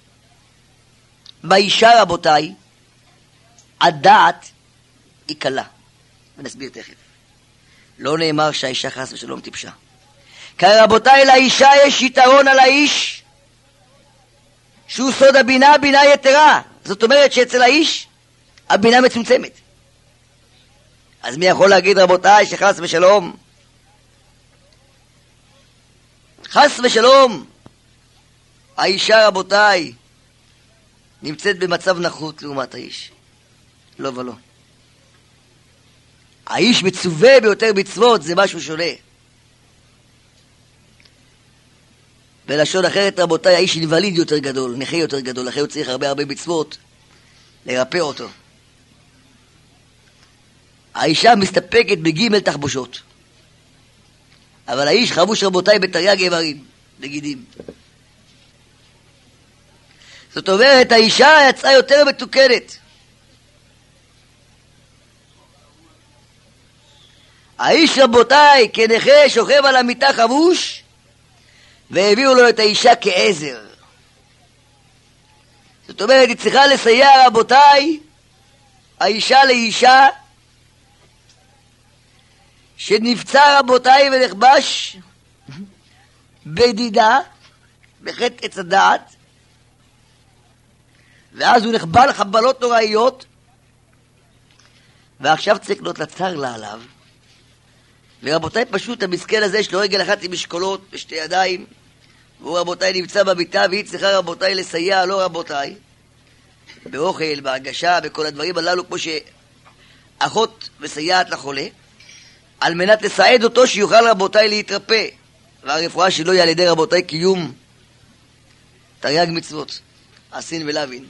באישה רבותיי הדעת היא קלה, ונסביר תכף. לא נאמר שהאישה חס ושלום טיפשה, כי רבותיי לאישה יש יתרון על האיש שהוא סוד הבינה, בינה יתרה. זאת אומרת שאצל האיש הבינה מצומצמת. אז מי יכול להגיד רבותיי שחס ושלום חס ושלום האישה רבותיי נמצאת במצב נחות לעומת האיש? לא ולא. האיש מצווה ביותר מצוות, זה משהו שונה. בלשון אחרת רבותיי, האיש אינווליד יותר גדול, נכה יותר גדול, לכן הוא צריך הרבה מצוות לרפא אותו. האישה מסתפקת בג' תחבושות, אבל האיש חבוש רבותיי בתרי"ג איברים, בגידים. זאת אומרת האישה יצאה יותר מתוקנת. האיש רבותיי כנכה שוכב על המיטה חבוש, והביאו לו את האישה כעזר. זאת אומרת היא צריכה לסייע רבותיי, האישה לאישה שנפצע רבותיי ונחבש בדידה בחטא עץ הדעת, ואז הוא נחבל חבלות נוראיות, ועכשיו צריך להיות לצר לה עליו. ורבותיי פשוט המסכן הזה יש לו רגל אחת עם משקולות ושתי ידיים, והוא רבותיי נמצא בביתה, והיא צריכה רבותיי לסייע לו רבותיי באוכל, בהגשה, בכל הדברים הללו, כמו שאחות מסייעת לחולה, על מנת לסעד אותו שיוכל רבותיי להתרפא, והרפואה שלו היא על ידי רבותיי קיום תרי"ג מצוות, עשין ולהבין.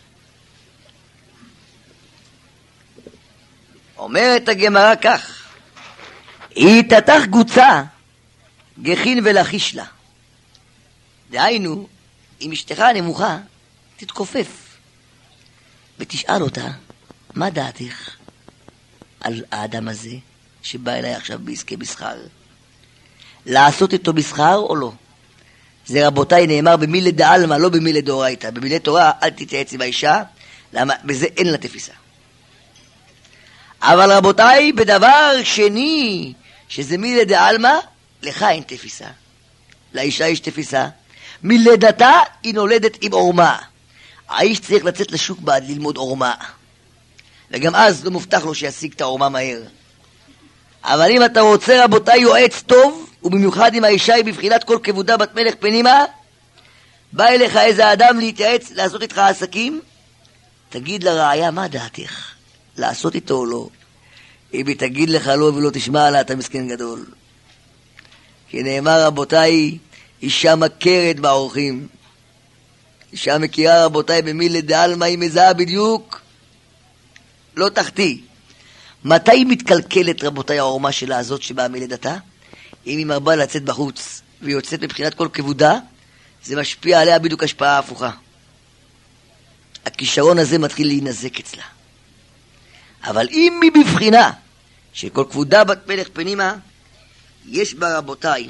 אומרת הגמרא כך: היא תתח גוצה גחין ולחיש לה. דהיינו, אם אשתך נמוכה תתכופף ותשאל אותה, מה דעתך על האדם הזה שבא אליי עכשיו בעסקי מסחר? לעשות איתו מסחר או לא? זה רבותיי נאמר במילי דעלמא, לא במילי דאורייתא. במילי תורה אל תתייעץ עם האישה, למה בזה אין לה תפיסה. אבל רבותיי, בדבר שני, שזה מילי דעלמא, לך אין תפיסה. לאישה יש תפיסה. מלידתה היא נולדת עם עורמה. האיש צריך לצאת לשוק בעד ללמוד עורמה. וגם אז לא מובטח לו שישיג את העורמה מהר. אבל אם אתה רוצה, רבותיי, יועץ טוב, ובמיוחד אם האישה היא בבחינת כל כבודה בת מלך פנימה, בא אליך איזה אדם להתייעץ, לעשות איתך עסקים, תגיד לרעיה, מה דעתך? לעשות איתו או לא? אם היא תגיד לך לא ולא תשמע לה, אתה מסכן גדול. כי נאמר, רבותיי, אישה מכרת באורחים. אישה מכירה, רבותיי, במילי דעלמא, היא מזהה בדיוק, לא תחתי. מתי היא מתקלקלת, רבותיי, העורמה שלה הזאת שבאה מלידתה? אם היא מרבה לצאת בחוץ והיא יוצאת מבחינת כל כבודה, זה משפיע עליה בדיוק השפעה הפוכה. הכישרון הזה מתחיל להינזק אצלה. אבל אם היא בבחינה של כל כבודה בת מלך פנימה, יש בה, רבותיי,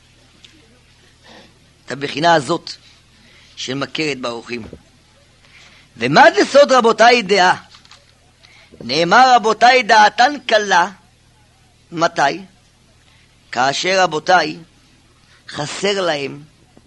את הבחינה הזאת של מכרת באורחים. ומה זה סוד, רבותיי, דעה? נאמר, רבותיי, דעתן קלה. מתי? כאשר, רבותיי, חסר להם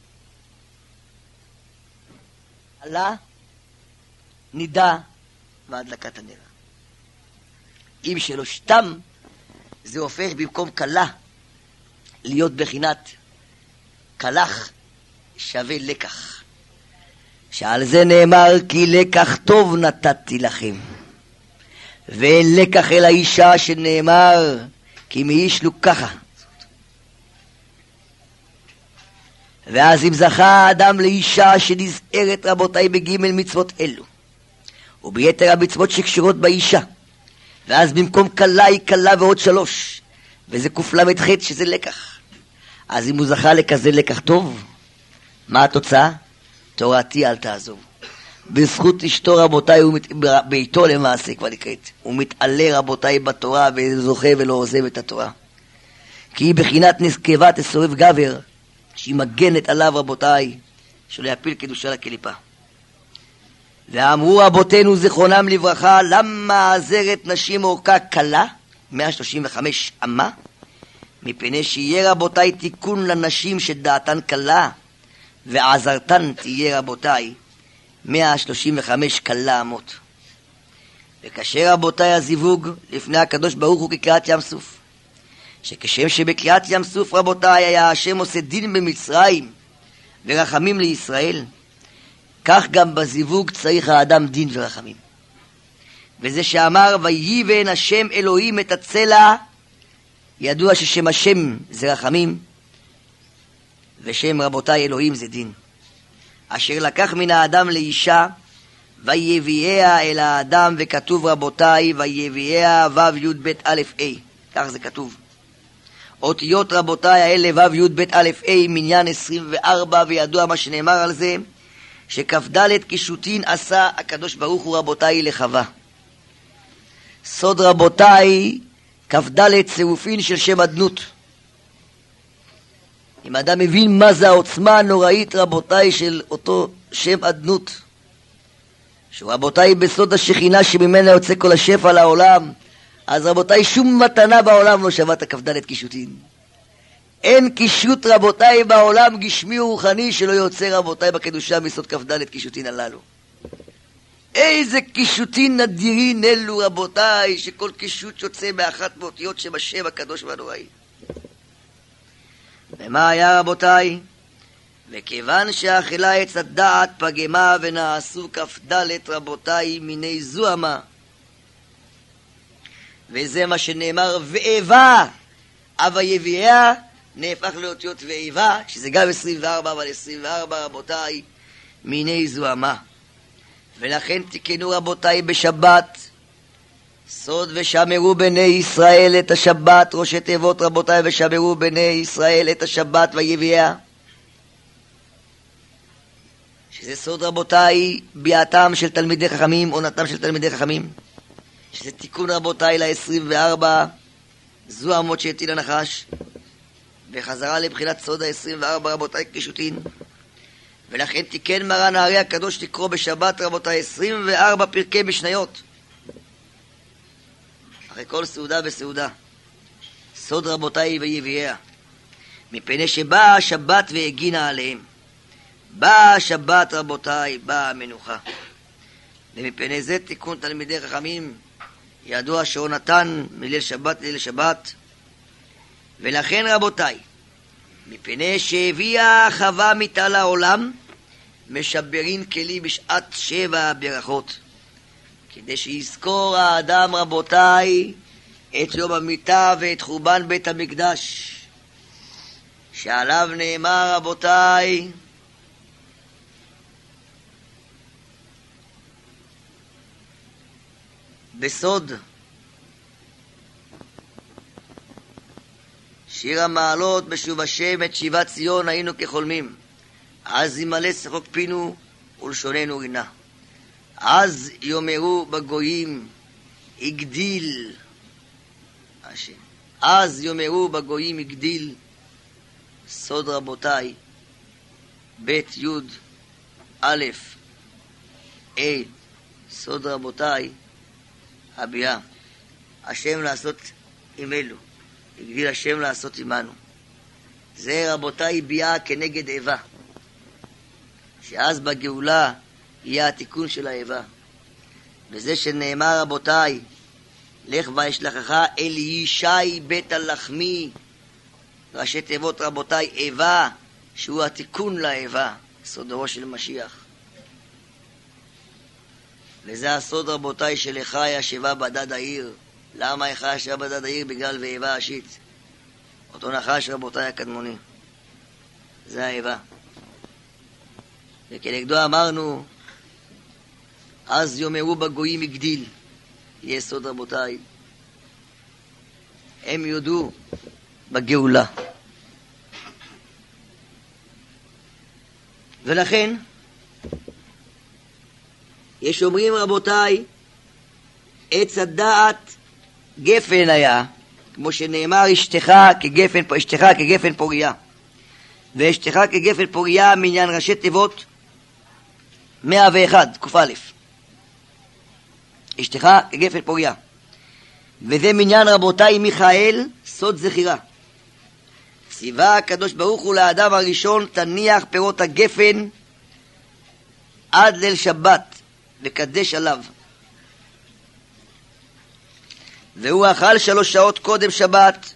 עלה, נידה והדלקת הנר. אם שלושתם, זה הופך במקום קלה להיות בחינת קלח שווה לקח. שעל זה נאמר, כי לקח טוב נתתי לכם, ואין לקח אל האישה, שנאמר, כי מאיש לוקחה. ואז אם זכה האדם לאישה שנזהרת, רבותיי, בגימל מצוות אלו, וביתר המצוות שקשורות באישה, ואז במקום קלה היא קלה ועוד 3, וזה קל"ח שזה לקח. אז אם הוא זכה לכזה לקח טוב, מה התוצאה? תורתי אל תעזוב. בזכות אשתו, רבותיי, ביתו למעשה כבר נקראת, הוא מתעלה, רבותיי, בתורה, וזוכה ולא עוזב את התורה. כי היא בחינת נזקבה תסובב גבר, שהיא מגנת עליו, רבותיי, שלא יפיל קדושה לקליפה. ואמרו רבותינו זיכרונם לברכה, למה עזרת נשים אורכה קלה? 135 אמה? מפני שיהיה, רבותיי, תיקון לנשים שדעתן קלה, ועזרתן תהיה, רבותיי, 135 קלה אמות. וכאשר, רבותיי, הזיווג לפני הקדוש ברוך הוא כקריעת ים סוף, שכשם שבקריעת ים סוף, רבותיי, היה השם עושה דין במצרים ורחמים לישראל, כך גם בזיווג צריך האדם דין ורחמים. וזה שאמר, ויבן השם אלוהים את הצלע, ידוע ששם השם זה רחמים, ושם, רבותיי, אלוהים זה דין. אשר לקח מן האדם לאישה, ויביאה אל האדם, וכתוב, רבותיי, ויביאה ו' י' ב' א' ה', כך זה כתוב. אותיות, רבותיי, האלה ו' י' ב' א' ה', מניין 24, וידוע מה שנאמר על זה, שכ"ד קישוטין עשה הקדוש ברוך הוא, רבותיי, לחווה. סוד, רבותיי, כ"ד צירופין של שם אדנות. אם אדם מבין מה זה העוצמה הנוראית, רבותיי, של אותו שם אדנות, שהוא, רבותיי, בסוד השכינה שממנה יוצא כל השפע לעולם, אז, רבותיי, שום מתנה בעולם לא שווה את הכ"ד קישוטין. אין קישוט, רבותיי, בעולם גשמי ורוחני שלא יוצא, רבותיי, בקדושה מסוד כ"ד קישוטין הללו. איזה קישוטין נדירים אלו, רבותיי, שכל קישוט יוצא באחת מאותיות שם השם הקדוש והנוראי. ומה היה, רבותיי? וכיוון שאכלה עץ הדעת פגמה ונעשו כ"ד, רבותיי, מיני זוהמה, וזה מה שנאמר, ואיבה אבה יביאה, נהפך לאותיות ואיבה, שזה גם 24, אבל 24, רבותיי, מיני זוהמה. ולכן תיקנו, רבותיי, בשבת, סוד ושמרו בני ישראל את השבת, ראשי תיבות, רבותיי, ושמרו בני ישראל את השבת ויביאה, שזה סוד, רבותיי, ביאתם של תלמידי חכמים, עונתם של תלמידי חכמים, שזה תיקון, רבותיי, ל-24 זוהמות שהטיל הנחש, וחזרה לבחינת סוד ה-24, רבותיי, קישוטין. ולכן תיקן מרן הארי הקדוש לקרוא בשבת, רבותיי, 24 פרקי משניות. אחרי כל סעודה וסעודה. סוד רבותיי ויביאיה. מפני שבאה השבת והגינה עליהם. באה השבת רבותיי, באה המנוחה. ומפני זה תיקון תלמידי חכמים, ידוע שהוא נתן מליל שבת ליל שבת. ולכן רבותיי, מפני שהביאה חווה מיתה לעולם, משברין כלי בשעת 7 הברכות, כדי שיזכור האדם רבותיי את יום המיתה ואת חורבן בית המקדש, שעליו נאמר רבותיי, בסוד שיר המעלות בשוב השם את שיבת ציון היינו כחולמים, אז ימלא שחוק פינו ולשוננו רינה. אז יאמרו בגויים הגדיל השם, אז יאמרו בגויים הגדיל. סוד רבותיי, בית יוד א' A, סוד רבותיי, הביאה השם לעשות עם אלו, הגדיל השם לעשות עמנו. זה רבותיי ביאה כנגד איבה, שאז בגאולה יהיה התיקון של האיבה. וזה שנאמר רבותיי, לך ואשלחך אל ישי בית הלחמי, ראשי תיבות רבותיי איבה, שהוא התיקון לאיבה, סודו של משיח. וזה הסוד רבותיי של איכה ישבה בדד העיר. למה איכה ישבה בדד העיר? בגלל ואיבה השיט, אותו נחש רבותיי הקדמוני, זה האיבה. וכנגדו אמרנו, אז יאמרו בגויים הגדיל. יהיה סוד רבותיי, הם יודו בגאולה. ולכן יש אומרים רבותיי, עץ הדעת גפן היה, כמו שנאמר אשתך כגפן פוריה. ואשתך כגפן פוריה מעניין ראשי תיבות 101 ק"א, אשתך כגפן פוריה. וזה מניין רבותיי מיכאל, סוד זכירה. ציווה הקדוש ברוך הוא לאדם הראשון, תניח פירות הגפן עד ליל שבת וקדש עליו. והוא אכל 3 שעות קודם שבת,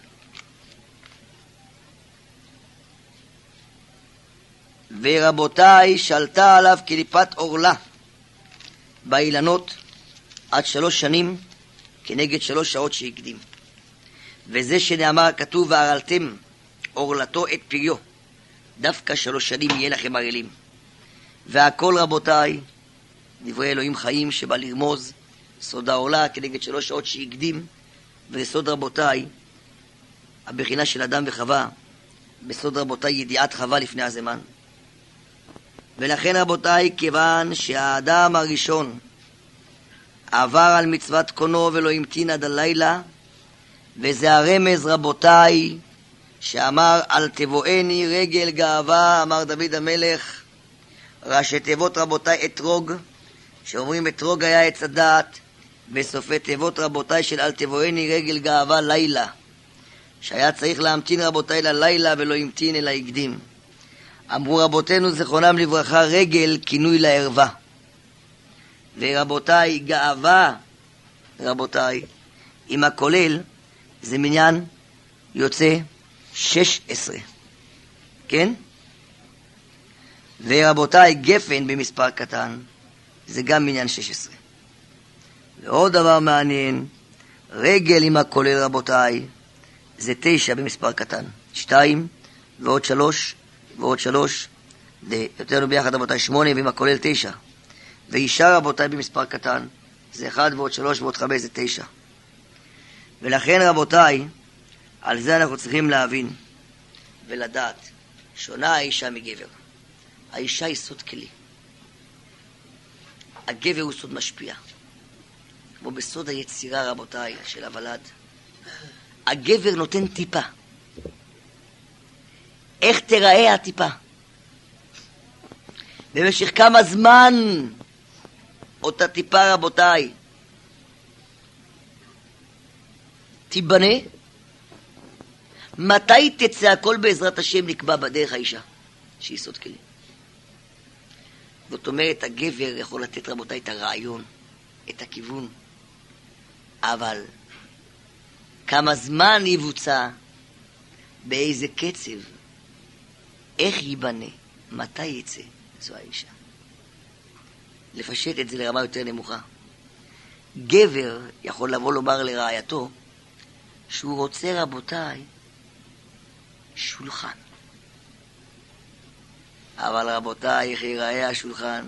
ורבותיי שלטה עליו קליפת עורלה באילנות עד 3 שנים כנגד 3 שעות שהקדים. וזה שנאמר כתוב והרלתם עורלתו את פריו, דווקא 3 שנים יהיה לכם ערלים. והכל רבותיי דברי אלוהים חיים שבא לרמוז סוד העורלה כנגד 3 שעות שהקדים. וסוד רבותיי הבחינה של אדם וחווה, בסוד רבותיי ידיעת חווה לפני הזמן. ולכן רבותיי, כיוון שהאדם הראשון עבר על מצוות קונו ולא המתין עד הלילה, וזה הרמז רבותיי שאמר אל תבואני רגל גאווה, אמר דוד המלך. ראשי תיבות רבותיי אתרוג, שאומרים אתרוג היה עץ הדעת, בסופי תיבות רבותיי של אל תבואני רגל גאווה לילה, שהיה צריך להמתין רבותיי ללילה ולא המתין אלא הקדים. אמרו רבותינו זכרונם לברכה, רגל כינוי לערווה. ורבותיי גאווה רבותיי עם הכולל זה מניין יוצא 16, כן? ורבותיי גפן במספר קטן זה גם מניין 16. ועוד דבר מעניין, רגל עם הכולל רבותיי זה 9 במספר קטן, 2 ועוד 3 ועוד 3, יותר לו ביחד רבותיי 8, ועם הכולל 9. ואישה רבותיי במספר קטן זה 1 ועוד 3 ועוד 5 זה 9. ולכן רבותיי, על זה אנחנו צריכים להבין ולדעת, שונה האישה מגבר. האישה היא סוד כלי, הגבר הוא סוד משפיע, כמו בסוד היצירה רבותיי של הוולד. הגבר נותן טיפה, איך תראה הטיפה, במשך כמה זמן אותה טיפה רבותיי תיבנה. מתי תצא הכל בעזרת השם נקבע בדרך האישה, שהיא סוד כלים. זאת אומרת, הגבר יכול לתת רבותיי את הרעיון, את הכיוון, אבל כמה זמן יבוצע, באיזה קצב, איך ייבנה, מתי יצא, זו האישה. לפשט את זה לרמה יותר נמוכה. גבר יכול לבוא לומר לרעייתו שהוא רוצה רבותיי שולחן. אבל רבותיי, איך ייראה השולחן?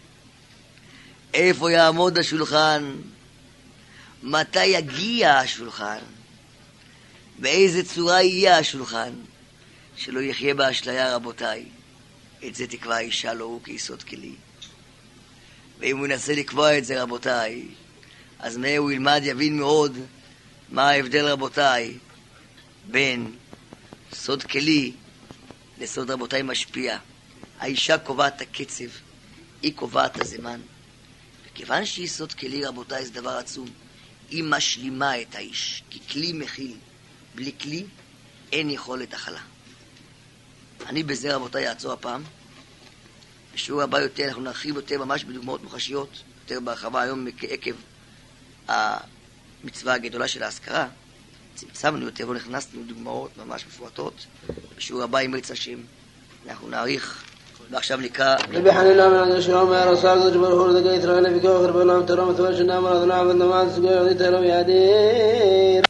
איפה יעמוד השולחן? מתי יגיע השולחן? באיזה צורה יהיה השולחן? שלא יחיה באשליה רבותיי. את זה תקבע האישה, לא הוא כיסוד כלי. ואם הוא ינסה לקבוע את זה רבותיי, אז מה הוא ילמד, יבין מאוד מה ההבדל רבותיי בין סוד כלי לסוד רבותיי משפיע. האישה קובעת את הקצב, היא קובעת את הזמן. וכיוון שהיא סוד כלי רבותיי זה דבר עצום, היא משלימה את האיש, כי כלי מכיל, בלי כלי אין יכולת הכלה. אני בזה רבותיי אעצור הפעם. בשיעור הבא יותר אנחנו נרחיב יותר ממש בדוגמאות מוחשיות, יותר בהרחבה היום עקב המצווה הגדולה של ההזכרה. צמצמנו יותר ונכנסנו דוגמאות ממש מפורטות. בשיעור הבא עם רצה השם אנחנו נעריך. ועכשיו נקרא רבי חנינא בן עקשיא אומר רס"ג ברוך דגי יתראה ביקור חרב עולם תרום תורה שנאמר אדוני עבד למען סגוי עדי תרום ידיר